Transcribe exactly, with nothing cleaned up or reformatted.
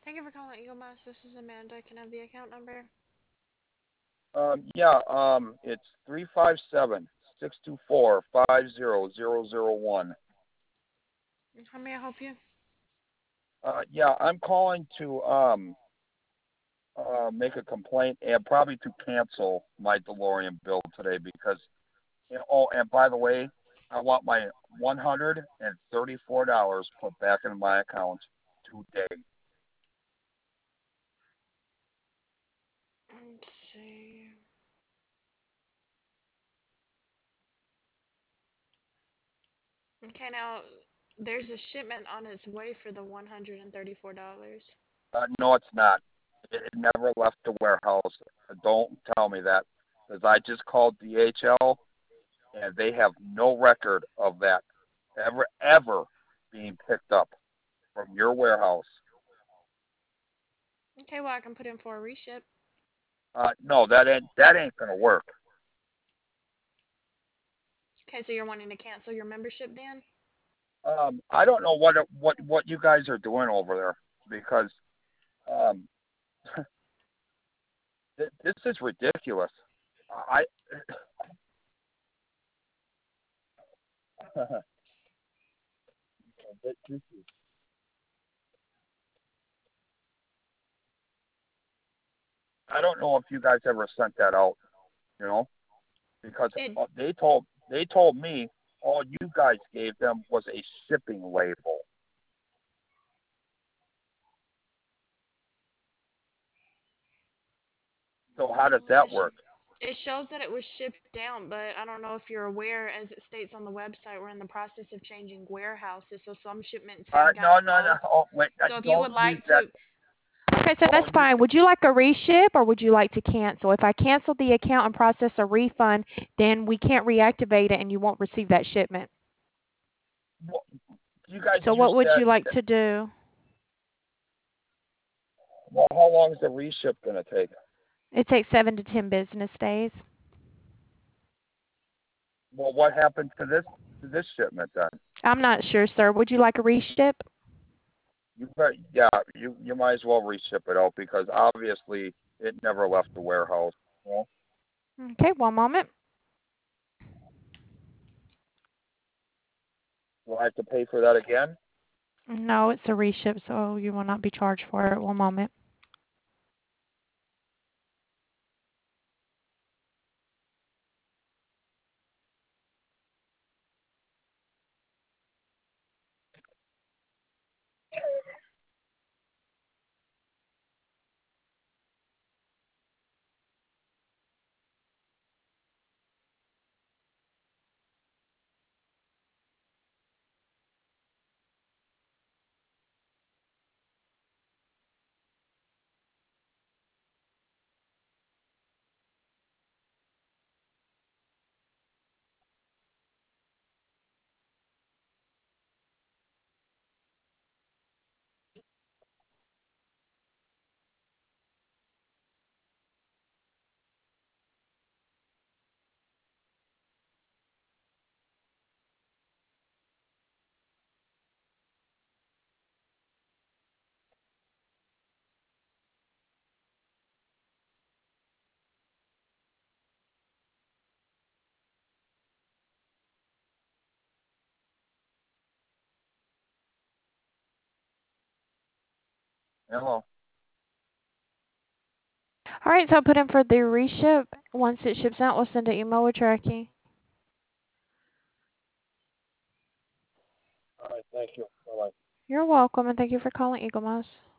Thank you for calling Eagle Mass. This is Amanda. Can I have the account number? Um, yeah, um, it's three five seven six two four five zero zero zero one. How may I help you? Uh, yeah, I'm calling to um uh make a complaint and probably to cancel my DeLorean bill today because you know, oh, and by the way, I want my one hundred and thirty-four dollars put back in my account today. Let's see. Okay, now there's a shipment on its way for the one hundred thirty-four dollars. Uh, no, it's not. It, it never left the warehouse. Don't tell me that because I just called D H L and they have no record of that ever ever being picked up from your warehouse. Okay, well, I can put in for a reship. Uh, no, that ain't that ain't gonna work. Okay, so you're wanting to cancel your membership then? Um, I don't know what what what you guys are doing over there because um, th- this is ridiculous. I this is, I don't know if you guys ever sent that out, you know, because It uh, they told they told me all you guys gave them was a shipping label. So how does mm, that it, sh- work? it shows that it was shipped out, but I don't know if you're aware, as it states on the website, we're in the process of changing warehouses, so some shipments Uh, have no, gotten no, no. lost. Oh, wait. Uh, So if you don't would use like that. to, Okay, so that's Don't use. fine. Would you like a reship or would you like to cancel? If I cancel the account and process a refund, then we can't reactivate it and you won't receive that shipment. Well, you guys So use what would that. you like to do? Well, how long is the reship gonna take? It takes seven to ten business days. Well, what happened to this to this shipment then? I'm not sure, sir. Would you like a reship? You bet. Yeah, you you might as well reship it out because obviously it never left the warehouse. Well, Okay, one moment. will I have to pay for that again? No, it's a reship, so you will not be charged for it. One moment. Hello. All right, so I'll put in for the reship. Once it ships out, we'll send an email with tracking. All right. Thank you. Bye bye. You're welcome, and thank you for calling Eagle Mouse.